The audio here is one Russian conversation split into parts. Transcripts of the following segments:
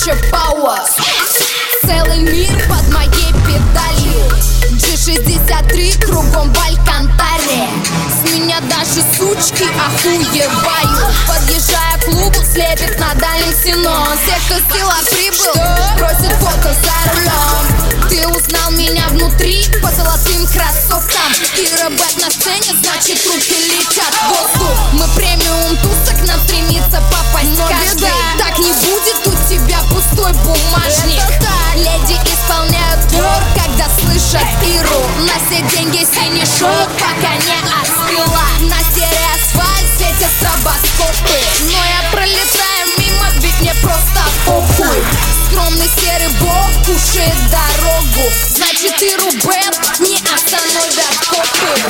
Deutsche Power. Целый мир под моей педалью. G63 кругом в Алькантаре. С меня даже сучки охуевают. Подъезжая к клубу, слепит на дальнем ксенон. Все, кто с села прибыл, просит фото за рулем. Ты узнал меня внутри по золотым кроссовкам. И рэбэт на сцене, значит руки летят в воздух. Мы премиум тусок, нам стремится попасть каждый. Так не будет у тебя пустой бумажник. Леди исполняют двор, когда слышат Иру. На все деньги синий шот, пока не остыла. На серый асфальт светят стробоскопы. Но я пролетаю мимо, ведь мне просто похуй. Скромный серый бог кушает дорогу. Значит Иру бэнд не остановят копы.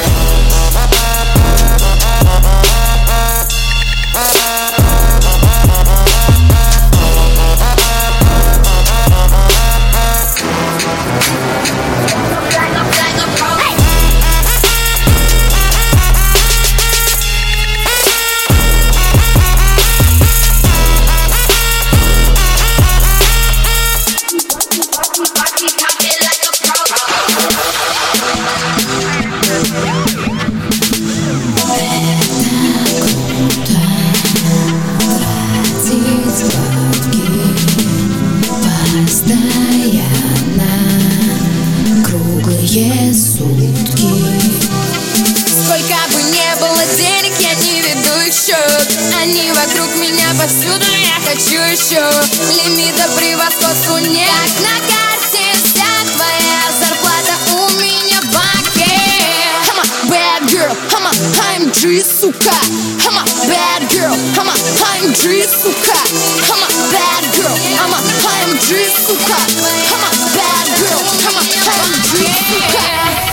Круглые сутки. Сколько бы не было денег, я не веду их счет. Они вокруг меня повсюду, я хочу еще. Лимита превосходству нет. Как на карте вся твоя зарплата у меня в банке. I'm a bad girl, I'm G, сука. I'm a bad girl, I'm G, сука. I'm a bad girl, I'm G, сука. I'm a bad girl, I'm G, сука.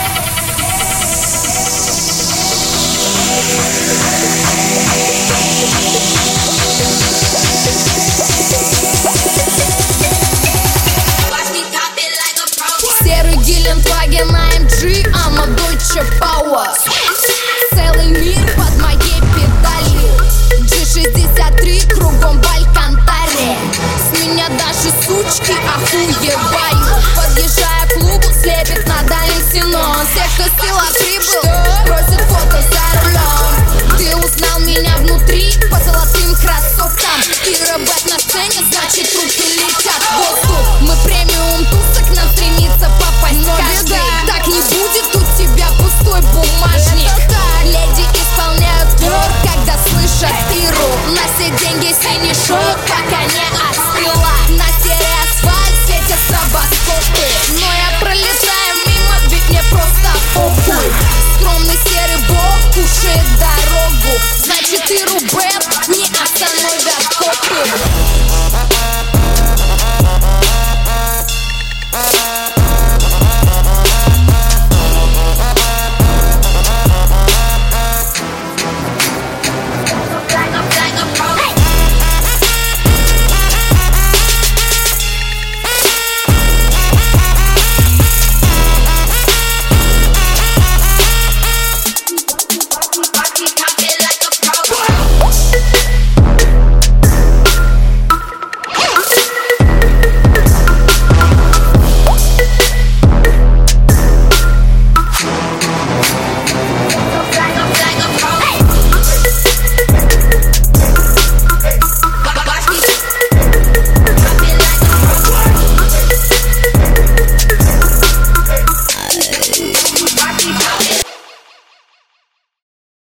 Серый Гелендваген AMG, I'm a Deutsche Power. Целый мир под моей педалью. G63 кругом в Алькантаре. С меня даже сучки охуевают. Подъезжая к клубу, слепит на дальнем ксенон. Все, кто с села прибыл, просит фото за рулем. Ты узнал меня внутри по золотым кроссовкам. И рэбэт на сцене, значит руки летят в воздух. Мы премиум тусок, нам стремится попасть каждый. Так не будет у тебя пустой бумажник. Леди исполняют двор, когда слышат Иру. На все деньги синий шот, пока не остыла. На серый асфальт светят стробоскопы. Но я пролетаю мимо, ведь мне просто похуй. Скромный серый бог кушает дорогу. Значит Иру бэнд не остановят копы.